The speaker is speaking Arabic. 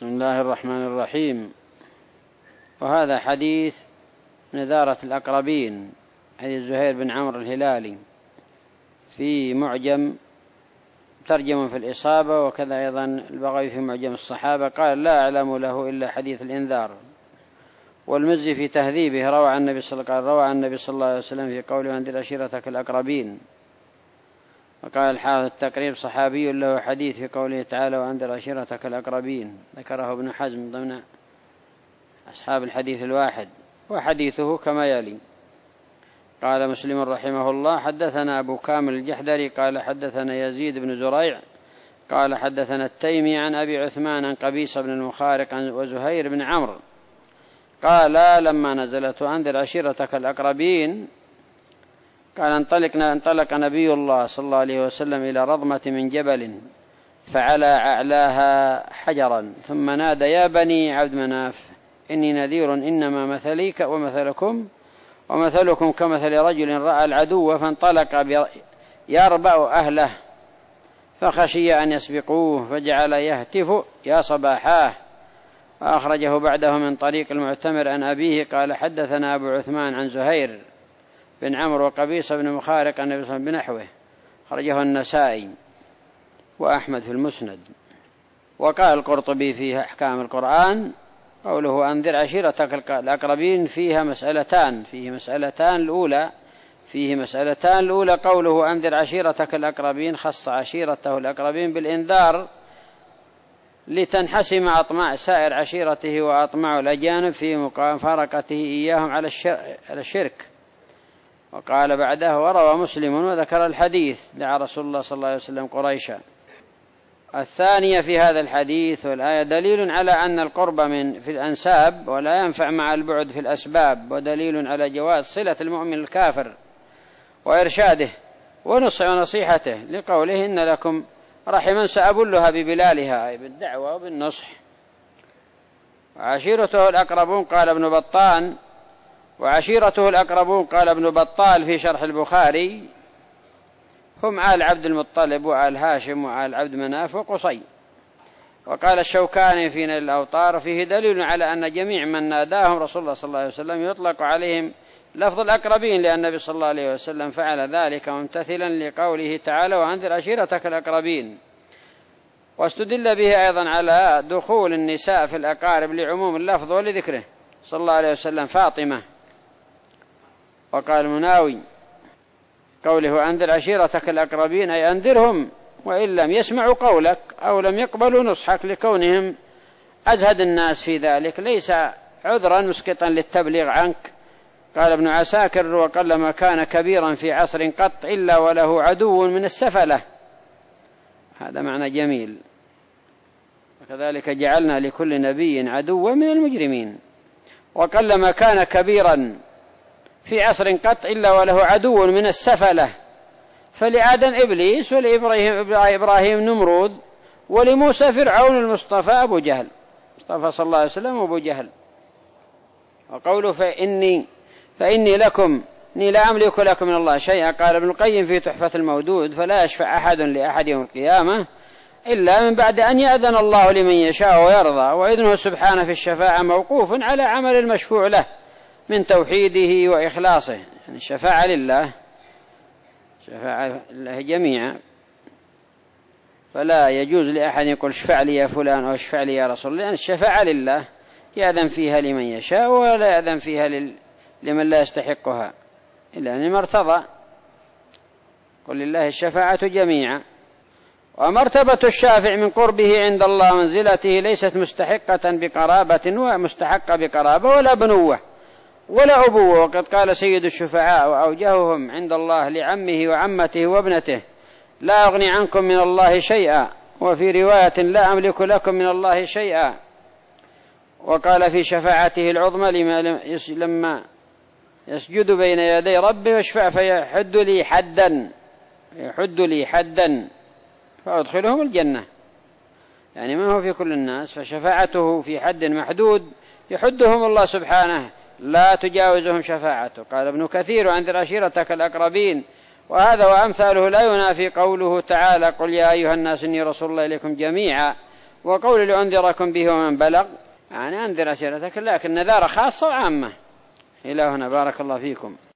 بسم الله الرحمن الرحيم. وهذا حديث نذارة الأقربين، حديث زهير بن عمرو الهلالي في معجم ترجم في الإصابة، وكذا أيضا البغوي في معجم الصحابة قال لا أعلم له إلا حديث الإنذار. والمزي في تهذيبه روى عن النبي صلى الله عليه وسلم في قوله أنذر عشيرتك الأقربين. وقال الحافظ التقريب صحابي له حديث في قوله تعالى وأنذر عشيرتك الأقربين، ذكره ابن حزم ضمن أصحاب الحديث الواحد، وحديثه كما يلي. قال مسلم رحمه الله حدثنا أبو كامل الجحدري قال حدثنا يزيد بن زريع قال حدثنا التيمي عن أبي عثمان عن قبيصة بن المخارق وزهير بن عمرو قال لما نزلت أنذر عشيرتك الأقربين قال انطلق نبي الله صلى الله عليه وسلم إلى رضمة من جبل فعلى أعلاها حجرا ثم نادى يا بني عبد مناف إني نذير إنما مثلي ومثلكم كمثل رجل رأى العدو فانطلق يربأ أهله فخشي أن يسبقوه فجعل يهتف يا صباحاه. وأخرجه بعده من طريق المعتمر عن أبيه قال حدثنا أبو عثمان عن زهير بن عمرو وقبيصة بن مخارق عن النبي صلى الله عليه وسلم بنحوه، خرجه النسائي وأحمد في المسند. وقال القرطبي في أحكام القرآن قوله أنذر عشيرتك الأقربين فيه مسألتان الأولى قوله أنذر عشيرتك الأقربين خص عشيرته الأقربين بالإنذار لتنحسم أطماع سائر عشيرته وأطماع الأجانب في مفارقته إياهم على الشرك. وقال بعده وروى مسلم وذكر الحديث دعا رسول الله صلى الله عليه وسلم قريشا. الثانية في هذا الحديث والآية دليل على أن القرب في الأنساب ولا ينفع مع البعد في الأسباب، ودليل على جواز صلة المؤمن الكافر وإرشاده ونصيحته لقوله إن لكم رحما سأبلها ببلالها، أي بالدعوة وبالنصح. وعشيرته الأقربون قال ابن بطال في شرح البخاري هم آل عبد المطلب وآل هاشم وآل عبد مناف وقصي. وقال الشوكاني في نيل الأوطار فيه دليل على أن جميع من ناداهم رسول الله صلى الله عليه وسلم يطلق عليهم لفظ الأقربين، لأن النبي صلى الله عليه وسلم فعل ذلك ممتثلا لقوله تعالى وأنذر عشيرتك الأقربين. واستدل به أيضا على دخول النساء في الأقارب لعموم اللفظ ولذكره صلى الله عليه وسلم فاطمة. وقال المناوي قوله أنذر عشيرتك الأقربين أي أنذرهم وإن لم يسمعوا قولك أو لم يقبلوا نصحك لكونهم أزهد الناس في ذلك ليس عذرا مسقطا للتبليغ عنك. قال ابن عساكر وقلما كان كبيرا في عصر قط إلا وله عدو من السفلة، هذا معنى جميل. وكذلك جعلنا لكل نبي عدوا من المجرمين. وقلما كان كبيرا في عصر قط إلا وله عدو من السفلة، فلآدم إبليس ولإبراهيم نمرود ولموسى فرعون المصطفى أبو جهل، مصطفى صلى الله عليه وسلم أبو جهل. وقوله فإني لا أملك لكم من الله شيئا قال ابن القيم في تحفة المودود فلا يشفع أحد لأحد يوم القيامة إلا من بعد أن يأذن الله لمن يشاء ويرضى، وإذنه سبحانه في الشفاعة موقوف على عمل المشفوع له من توحيده وإخلاصه. يعني الشفاعة لله جميعا، فلا يجوز لأحد يقول اشفع لي يا فلان أو اشفع لي يا رسول الله، لأن الشفاعة لله يأذن فيها لمن يشاء ولا يأذن فيها لمن لا يستحقها إلا لمن ارتضى. قل لله الشفاعة جميعا. ومرتبة الشافع من قربه عند الله منزلته ليست مستحقة بقرابة ومستحقة بقرابة ولا بنوة ولا أبوة. وقد قال سيد الشفعاء وأوجههم عند الله لعمه وعمته وابنته لا أغني عنكم من الله شيئا، وفي رواية لا أملك لكم من الله شيئا. وقال في شفاعته العظمى لما يسجد بين يدي ربه واشفع فيحد لي حدا فأدخلهم الجنة، يعني ما هو في كل الناس، فشفاعته في حد محدود يحدهم الله سبحانه لا تجاوزهم شفاعته. قال ابن كثير وأنذر عشيرتك الأقربين وهذا وأمثاله لا ينافي قوله تعالى قل يا أيها الناس إني رسول الله إليكم جميعا. وقول لأنذركم به ومن بلغ يعني أنذر عشيرتك، لكن نذارة خاصة وعامة. إلى هنا بارك الله فيكم.